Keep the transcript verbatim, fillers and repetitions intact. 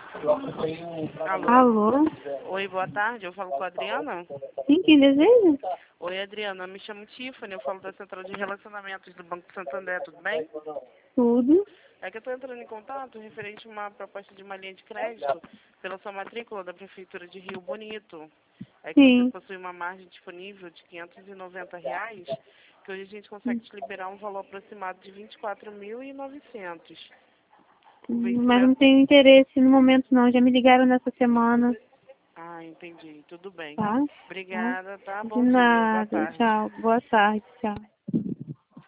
Alô? Alô? Oi, boa tarde. Eu falo com a Adriana? Sim, quem deseja? Oi, Adriana. Me chamo Tiffany. Eu falo da Central de Relacionamentos do Banco Santander. Tudo bem? Tudo. É que eu estou entrando em contato referente a uma proposta de uma linha de crédito pela sua matrícula da Prefeitura de Rio Bonito. É que você Sim. possui uma margem disponível de quinhentos e noventa reais, que hoje a gente consegue te liberar um valor aproximado de vinte e quatro mil e novecentos. O Mas não vencimento... tenho interesse no momento não. Já me ligaram nessa semana, Ah, entendi. Tudo bem. tá? Tá? Obrigada, tá? De Bom dia. Boa nada. tarde. Tchau. Boa tarde. Tchau.